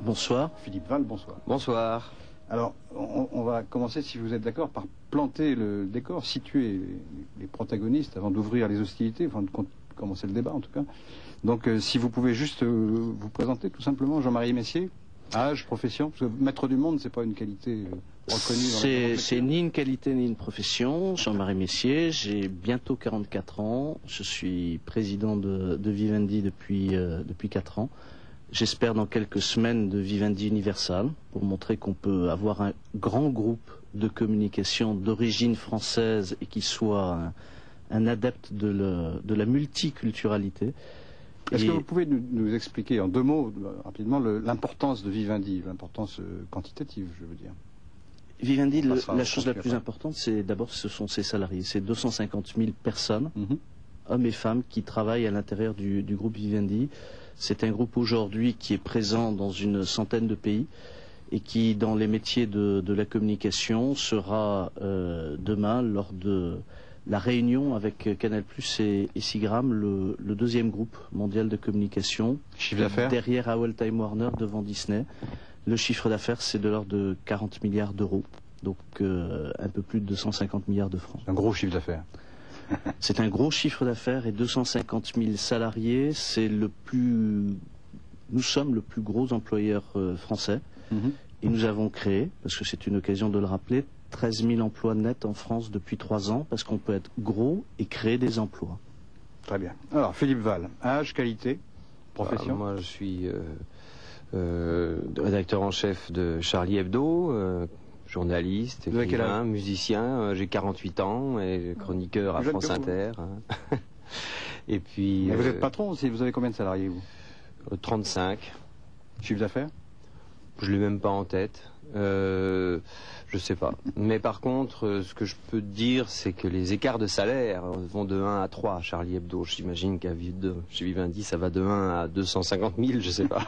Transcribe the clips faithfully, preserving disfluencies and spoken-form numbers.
Bonsoir. Philippe Val, bonsoir. Bonsoir. Alors, on, on va commencer, si vous êtes d'accord, par planter le décor, situer les, les protagonistes avant d'ouvrir les hostilités, enfin de commencer le débat en tout cas. Donc, euh, si vous pouvez juste euh, vous présenter tout simplement, Jean-Marie Messier, âge, profession, parce que maître du monde, c'est pas une qualité euh, reconnue. C'est ni une qualité ni une profession. Jean-Marie Messier, j'ai bientôt quarante-quatre ans, je suis président de, de Vivendi depuis, euh, depuis quatre ans. J'espère dans quelques semaines de Vivendi Universal, pour montrer qu'on peut avoir un grand groupe de communication d'origine française et qui soit un, un adepte de, le, de la multiculturalité. Est-ce et... que vous pouvez nous, nous expliquer en deux mots, rapidement, l'importance de Vivendi, l'importance euh, quantitative, je veux dire? Vivendi, le, la chose la plus importante, c'est d'abord ce sont ses salariés. C'est deux cent cinquante mille personnes, mm-hmm. hommes et femmes, qui travaillent à l'intérieur du, du groupe Vivendi. C'est un groupe aujourd'hui qui est présent dans une centaine de pays et qui, dans les métiers de, de la communication, sera euh, demain, lors de la réunion avec Canal plus et, et Sigram, le, le deuxième groupe mondial de communication. Chiffre d'affaires derrière Howell Time Warner, devant Disney. Le chiffre d'affaires, c'est de l'ordre de quarante milliards d'euros, donc euh, un peu plus de deux cent cinquante milliards de francs. Un gros chiffre d'affaires. C'est un gros chiffre d'affaires et deux cent cinquante mille salariés, c'est le plus... Nous sommes le plus gros employeur euh, français mm-hmm. et nous avons créé, parce que c'est une occasion de le rappeler, treize mille emplois nets en France depuis trois ans, parce qu'on peut être gros et créer des emplois. Très bien. Alors, Philippe Val, âge, qualité, profession? Ah, moi, je suis euh, euh, rédacteur en chef de Charlie Hebdo, euh, journaliste, écrivain, musicien, euh, j'ai quarante-huit ans et chroniqueur à Jeune France Inter. Hein. Et puis. Mais euh, vous êtes patron aussi, vous avez combien de salariés vous? euh, trente-cinq. Chiffre d'affaires? Je l'ai même pas en tête. Euh, je sais pas. Mais par contre, euh, ce que je peux dire, c'est que les écarts de salaire vont de un à trois à Charlie Hebdo. J'imagine qu'à chez Vivendi, ça va de un à deux cent cinquante mille, je sais pas.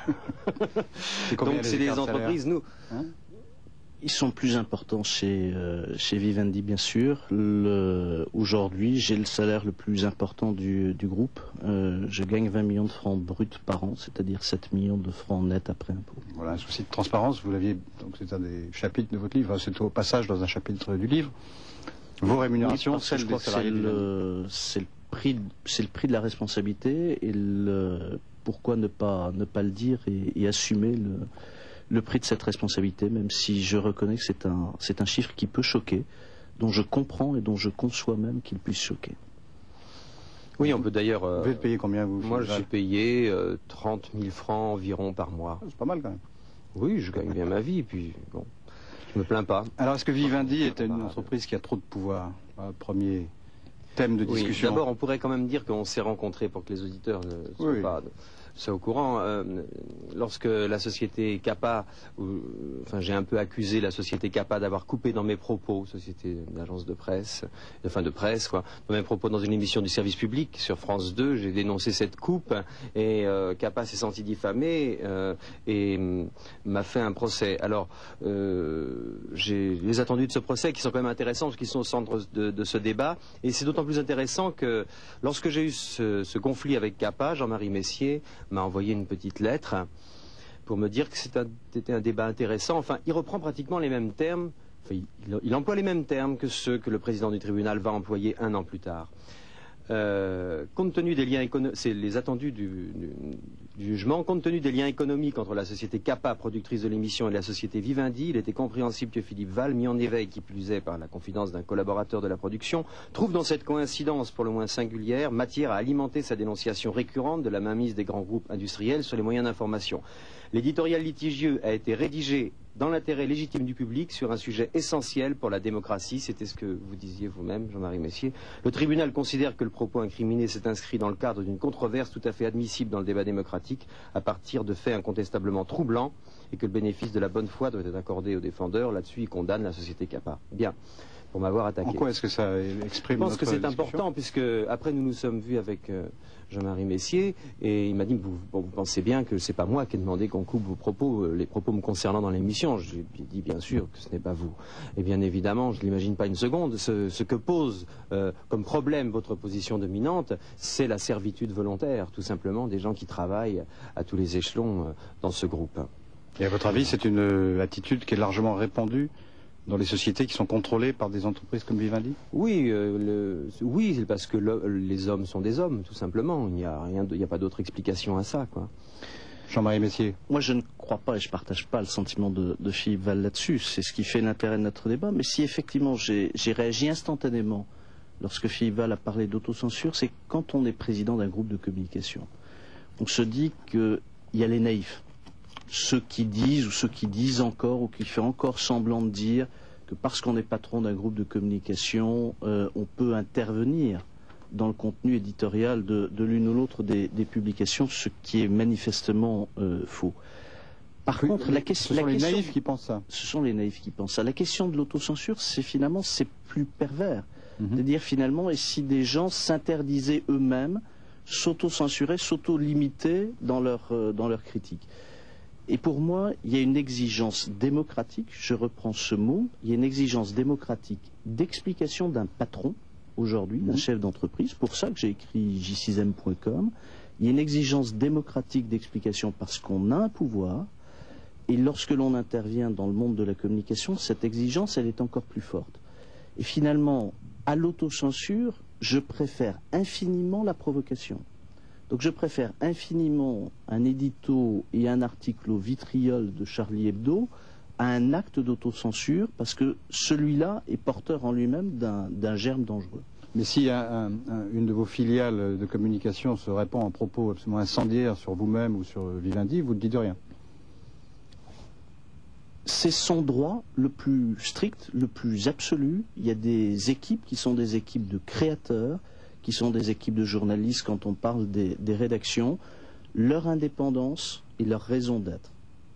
Donc c'est les entreprises, nous. Hein? Ils sont plus importants chez, euh, chez Vivendi, bien sûr. Le, aujourd'hui, j'ai le salaire le plus important du, du groupe. Euh, je gagne vingt millions de francs bruts par an, c'est-à-dire sept millions de francs nets après impôt. Voilà, un souci de transparence, vous l'aviez, donc c'est un des chapitres de votre livre, c'est au passage dans un chapitre du livre. Vos rémunérations, oui, celles des salariés. C'est le, c'est le prix, c'est le prix de la responsabilité et le, pourquoi ne pas, ne pas le dire et, et assumer le, le prix de cette responsabilité, même si je reconnais que c'est un, c'est un chiffre qui peut choquer, dont je comprends et dont je conçois même qu'il puisse choquer. Oui, on peut d'ailleurs... Euh, vous êtes payé combien, vous? Moi, je suis payé euh, trente mille francs environ par mois. C'est pas mal, quand même. Oui, je gagne bien ma vie, et puis, bon, je me plains pas. Alors, est-ce que Vivendi est une entreprise qui a trop de pouvoir? Premier thème de discussion. Oui, d'abord, on pourrait quand même dire qu'on s'est rencontrés pour que les auditeurs ne soient oui. pas... C'est au courant. Euh, lorsque la société Capa, ou, enfin j'ai un peu accusé la société Capa d'avoir coupé dans mes propos, société d'agence de presse, enfin de presse quoi, dans mes propos dans une émission du service public sur France deux, j'ai dénoncé cette coupe et euh, Capa s'est senti diffamé euh, et m'a fait un procès. Alors euh, j'ai les attendus de ce procès qui sont quand même intéressants parce qu'ils sont au centre de, de ce débat et c'est d'autant plus intéressant que lorsque j'ai eu ce, ce conflit avec Capa, Jean-Marie Messier m'a envoyé une petite lettre pour me dire que c'était un, un débat intéressant. Enfin, il reprend pratiquement les mêmes termes, enfin, il, il emploie les mêmes termes que ceux que le président du tribunal va employer un an plus tard. Euh, compte tenu des liens économiques, c'est les attendus du, du, du jugement, compte tenu des liens économiques entre la société Capa, productrice de l'émission, et la société Vivendi, il était compréhensible que Philippe Val, mis en éveil, qui plus est par la confidence d'un collaborateur de la production, trouve dans cette coïncidence pour le moins singulière matière à alimenter sa dénonciation récurrente de la mainmise des grands groupes industriels sur les moyens d'information. L'éditorial litigieux a été rédigé dans l'intérêt légitime du public sur un sujet essentiel pour la démocratie, c'était ce que vous disiez vous-même, Jean-Marie Messier. Le tribunal considère que le propos incriminé s'est inscrit dans le cadre d'une controverse tout à fait admissible dans le débat démocratique à partir de faits incontestablement troublants et que le bénéfice de la bonne foi doit être accordé aux défendeurs. Là-dessus, il condamne la société Capa. Bien. Pour m'avoir attaqué. Pourquoi est-ce que ça exprime? Je pense que c'est discussion important puisque après nous nous sommes vus avec euh, Jean-Marie Messier et il m'a dit vous, bon, vous pensez bien que c'est pas moi qui ai demandé qu'on coupe vos propos, euh, les propos me concernant dans l'émission. J'ai dit bien sûr que ce n'est pas vous. Et bien évidemment, je ne l'imagine pas une seconde. Ce, ce que pose euh, comme problème votre position dominante, c'est la servitude volontaire, tout simplement, des gens qui travaillent à tous les échelons euh, dans ce groupe. Et à votre avis, c'est une euh, attitude qui est largement répandue dans les sociétés qui sont contrôlées par des entreprises comme Vivendi? Oui, euh, le, oui, parce que le, les hommes sont des hommes, tout simplement. Il n'y a rien, il n'y a pas d'autre explication à ça, quoi. Jean-Marie Messier. Moi, je ne crois pas et je ne partage pas le sentiment de, de Philippe Val là-dessus. C'est ce qui fait l'intérêt de notre débat. Mais si effectivement j'ai réagi instantanément lorsque Philippe Val a parlé d'autocensure, c'est quand on est président d'un groupe de communication. On se dit qu'il y a les naïfs. Ceux qui disent ou ceux qui disent encore ou qui font encore semblant de dire que parce qu'on est patron d'un groupe de communication, euh, on peut intervenir dans le contenu éditorial de, de l'une ou l'autre des, des publications, ce qui est manifestement euh, faux. Par oui, contre, la, que, ce sont la les question... naïfs qui pensent ça. Ce sont les naïfs qui pensent ça. La question de l'autocensure, c'est finalement, c'est plus pervers. Mm-hmm. De dire finalement, et si des gens s'interdisaient eux-mêmes, s'auto-censuraient, s'auto-limitaient dans leur, euh, dans leur critique. Et pour moi, il y a une exigence démocratique, je reprends ce mot, il y a une exigence démocratique d'explication d'un patron, aujourd'hui, d'un chef d'entreprise, pour ça que j'ai écrit j six m point com. Il y a une exigence démocratique d'explication parce qu'on a un pouvoir, et lorsque l'on intervient dans le monde de la communication, cette exigence, elle est encore plus forte. Et finalement, à l'autocensure, je préfère infiniment la provocation. Donc je préfère infiniment un édito et un article au vitriol de Charlie Hebdo à un acte d'autocensure, parce que celui-là est porteur en lui-même d'un germe dangereux. Mais si un, un, une de vos filiales de communication se répand en propos absolument incendiaires sur vous-même ou sur Vivendi, vous ne dites rien? C'est son droit le plus strict, le plus absolu. Il y a des équipes qui sont des équipes de créateurs, qui sont des équipes de journalistes quand on parle des, des rédactions, leur indépendance et leur raison d'être.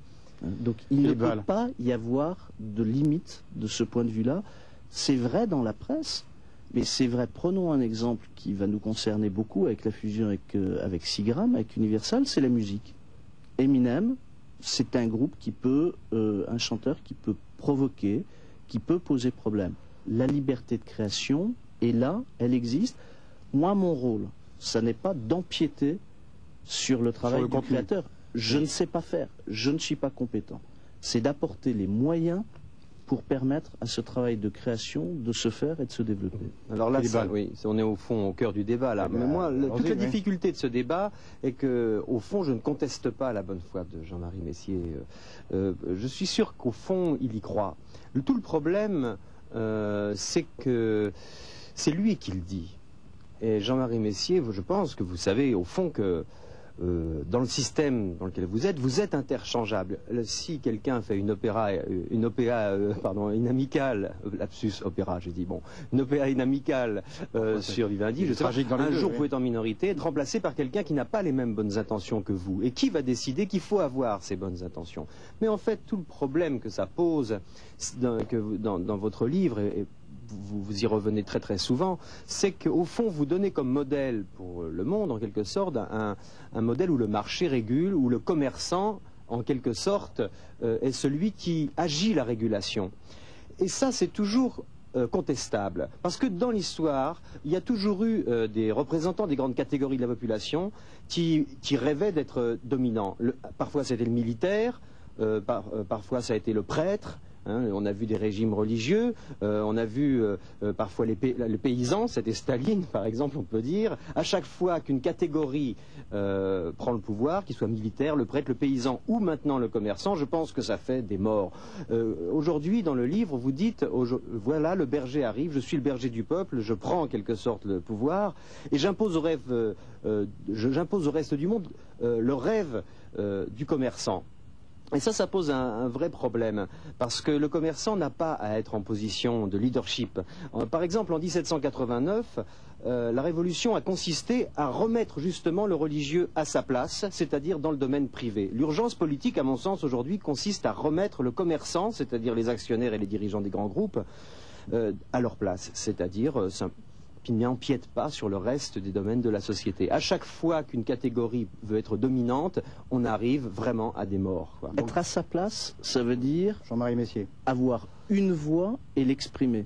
Donc il ne peut pas y avoir de limite de ce point de vue-là. C'est vrai dans la presse, mais c'est vrai, prenons un exemple qui va nous concerner beaucoup avec la fusion avec, euh, avec Seagram, avec Universal, c'est la musique. Eminem, c'est un groupe qui peut, euh, un chanteur qui peut provoquer, qui peut poser problème. La liberté de création est là, elle existe. Moi, mon rôle, ça n'est pas d'empiéter sur le travail sur le du créateur. Je ne sais pas faire, je ne suis pas compétent. C'est d'apporter les moyens pour permettre à ce travail de création de se faire et de se développer. Alors là, ça, oui, on est au fond, au cœur du débat là. Mais ben, moi, le, toute la difficulté de ce débat est que, au fond, je ne conteste pas la bonne foi de Jean-Marie Messier. Euh, euh, je suis sûr qu'au fond, il y croit. Le, tout le problème, euh, c'est que c'est lui qui le dit. Et Jean-Marie Messier, je pense que vous savez, au fond, que Euh, dans le système dans lequel vous êtes, vous êtes interchangeable. Si quelqu'un fait une opéra, une opéra, euh, pardon, une amicale, lapsus opéra, j'ai dit bon, une opéra inamicale euh, sur Vivendi, je sais pas, un jour vous pouvez être en minorité, être remplacé par quelqu'un qui n'a pas les mêmes bonnes intentions que vous, et qui va décider qu'il faut avoir ces bonnes intentions. Mais en fait, tout le problème que ça pose dans, que, dans, dans votre livre et, et Vous, vous y revenez très très souvent, c'est qu'au fond vous donnez comme modèle pour le monde en quelque sorte un, un modèle où le marché régule, où le commerçant en quelque sorte euh, est celui qui agit la régulation. Et ça c'est toujours euh, contestable, parce que dans l'histoire il y a toujours eu euh, des représentants des grandes catégories de la population qui, qui rêvaient d'être dominants. Le, parfois c'était le militaire, euh, par, euh, parfois ça a été le prêtre. Hein, on a vu des régimes religieux, euh, on a vu euh, euh, parfois les, pay les paysans, c'était Staline par exemple, on peut dire. À chaque fois qu'une catégorie euh, prend le pouvoir, qu'il soit militaire, le prêtre, le paysan ou maintenant le commerçant, je pense que ça fait des morts. Euh, Aujourd'hui, dans le livre, vous dites, voilà, le berger arrive, je suis le berger du peuple, je prends en quelque sorte le pouvoir et j'impose au, rêve, euh, j'impose au reste du monde euh, le rêve euh, du commerçant. Et ça, ça pose un, un vrai problème, parce que le commerçant n'a pas à être en position de leadership. Par exemple, en mille sept cent quatre-vingt-neuf, euh, la Révolution a consisté à remettre justement le religieux à sa place, c'est-à-dire dans le domaine privé. L'urgence politique, à mon sens, aujourd'hui, consiste à remettre le commerçant, c'est-à-dire les actionnaires et les dirigeants des grands groupes, euh, à leur place, c'est-à-dire euh, qui n'empiète pas sur le reste des domaines de la société. À chaque fois qu'une catégorie veut être dominante, on arrive vraiment à des morts, quoi. Être à sa place, ça veut dire Jean-Marie Messier, avoir une voix et l'exprimer.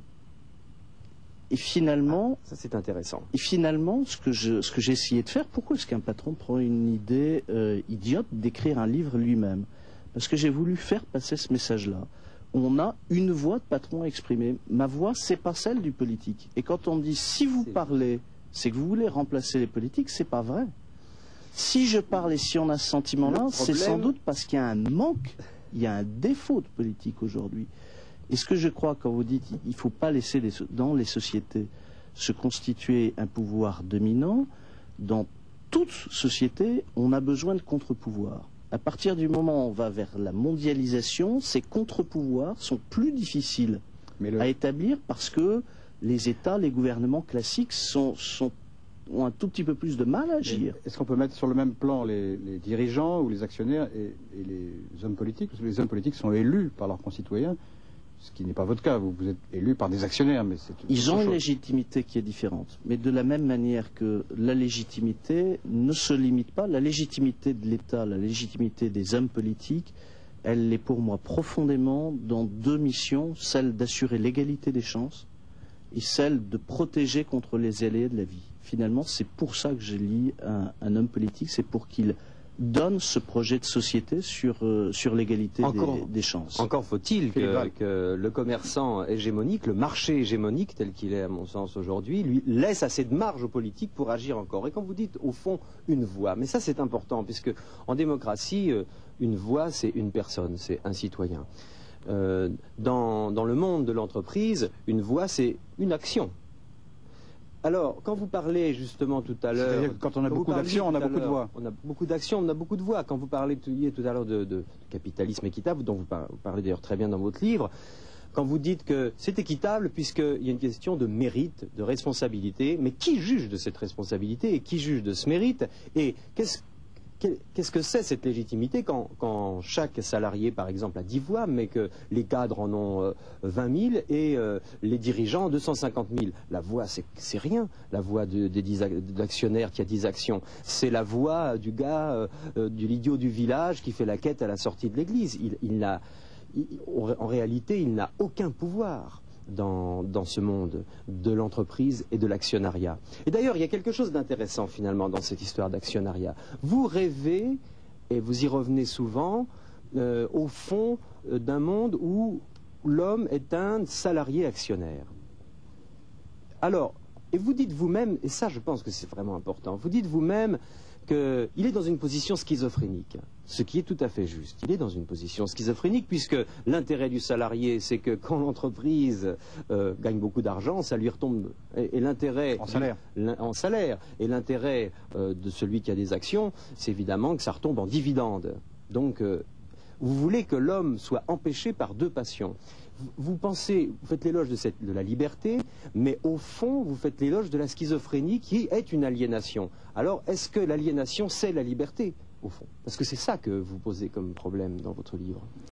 Et finalement, ah, ça c'est intéressant. Et finalement, ce que je, ce que j'ai essayé de faire, pourquoi est-ce qu'un patron prend une idée euh, idiote d'écrire un livre lui-même? Parce que j'ai voulu faire passer ce message-là. On a une voix de patron à exprimer. Ma voix, c'est pas celle du politique. Et quand on me dit, si vous parlez, c'est que vous voulez remplacer les politiques, c'est pas vrai. Si je parle et si on a ce sentiment-là, c'est sans doute parce qu'il y a un manque, il y a un défaut de politique aujourd'hui. Et ce que je crois, quand vous dites il ne faut pas laisser les, dans les sociétés se constituer un pouvoir dominant, dans toute société, on a besoin de contre-pouvoirs. À partir du moment où on va vers la mondialisation, ces contre-pouvoirs sont plus difficiles le... à établir parce que les États, les gouvernements classiques sont, sont ont un tout petit peu plus de mal à agir. Est-ce qu'on peut mettre sur le même plan les, les dirigeants ou les actionnaires et, et les hommes politiques? Parce que les hommes politiques sont élus par leurs concitoyens, ce qui n'est pas votre cas. Vous, vous êtes élus par des actionnaires, mais c'est Ils ont une légitimité qui est différente. Mais de la même manière que la légitimité ne se limite pas, la légitimité de l'État, la légitimité des hommes politiques, elle est pour moi profondément dans deux missions, celle d'assurer l'égalité des chances et celle de protéger contre les aléas de la vie. Finalement, c'est pour ça que j'élis un, un homme politique, c'est pour qu'il donne ce projet de société sur, euh, sur l'égalité des, des chances. Encore faut-il que, que le commerçant hégémonique, le marché hégémonique tel qu'il est à mon sens aujourd'hui, lui laisse assez de marge aux politiques pour agir encore. Et quand vous dites au fond une voix, mais ça c'est important puisque en démocratie, une voix c'est une personne, c'est un citoyen. Euh, dans, dans le monde de l'entreprise, une voix c'est une action. Alors, quand vous parlez justement tout à l'heure... Quand on a beaucoup d'actions, on a beaucoup de voix. On a beaucoup d'actions, on a beaucoup de voix. Quand vous parlez tout, tout à l'heure de, de capitalisme équitable, dont vous parlez, vous parlez d'ailleurs très bien dans votre livre, quand vous dites que c'est équitable puisqu'il y a une question de mérite, de responsabilité, mais qui juge de cette responsabilité et qui juge de ce mérite? Et qu'est-ce Qu'est-ce que c'est cette légitimité quand, quand chaque salarié, par exemple, a dix voix, mais que les cadres en ont euh, vingt mille et euh, les dirigeants deux cent cinquante mille? La voix, c'est rien. La voix de, de, de l'actionnaire qui a dix actions. C'est la voix du gars, euh, euh, de l'idiot du village qui fait la quête à la sortie de l'église. Il, il n'a, il, en réalité, il n'a aucun pouvoir. Dans, dans ce monde de l'entreprise et de l'actionnariat. Et d'ailleurs, il y a quelque chose d'intéressant finalement dans cette histoire d'actionnariat. Vous rêvez, et vous y revenez souvent, euh, au fond euh, d'un monde où l'homme est un salarié actionnaire. Alors, et vous dites vous-même, et ça je pense que c'est vraiment important, vous dites vous-même qu'il est dans une position schizophrénique, ce qui est tout à fait juste. Il est dans une position schizophrénique puisque l'intérêt du salarié, c'est que quand l'entreprise euh, gagne beaucoup d'argent, ça lui retombe. Et, et l'intérêt en salaire. En salaire. Et l'intérêt euh, de celui qui a des actions, c'est évidemment que ça retombe en dividendes. Donc, euh, vous voulez que l'homme soit empêché par deux passions. Vous pensez, vous faites l'éloge de, cette, de la liberté, mais au fond, vous faites l'éloge de la schizophrénie qui est une aliénation. Alors, est-ce que l'aliénation, c'est la liberté, au fond? Parce que c'est ça que vous posez comme problème dans votre livre.